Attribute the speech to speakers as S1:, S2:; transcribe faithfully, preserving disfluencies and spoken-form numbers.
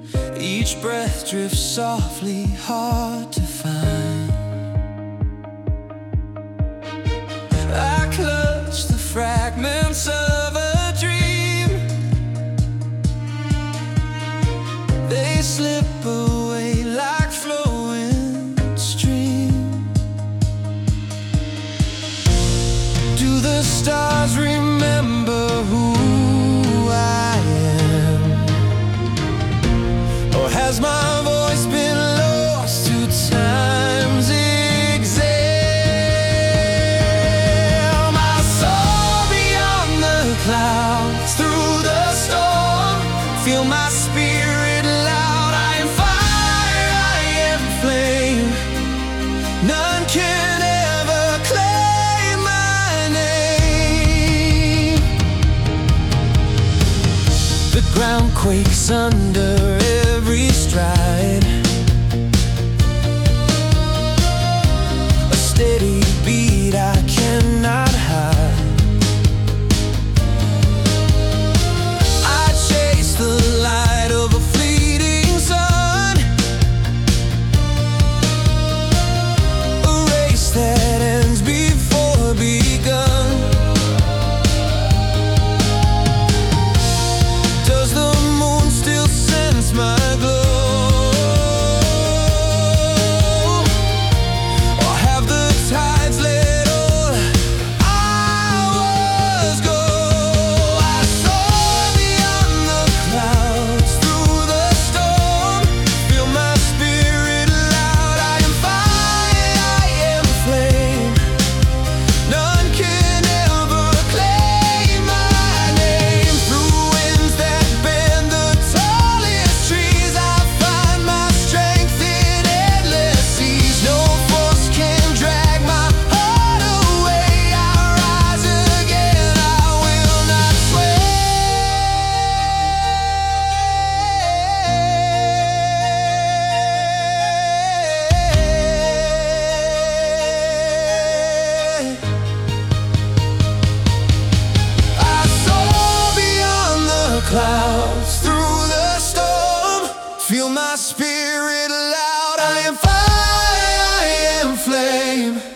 S1: Each breath drifts softly, hard to find. I clutch the fragments of a dream. They slip away like flowing stream. Do the stars remember who I am? Or has my voice been lost to time's exam? I soar beyond the clouds, through the storm, feel my spirit loud. I am fire, I am flame. None can ever claim my name. The ground quakes under every stride. A steady beat I cannot hide. I chase the light of a fleeting sun, a race that ends before begun. Does the moon still sense my glow? Clouds through the storm, feel my spirit loud. I am fire, I am flame.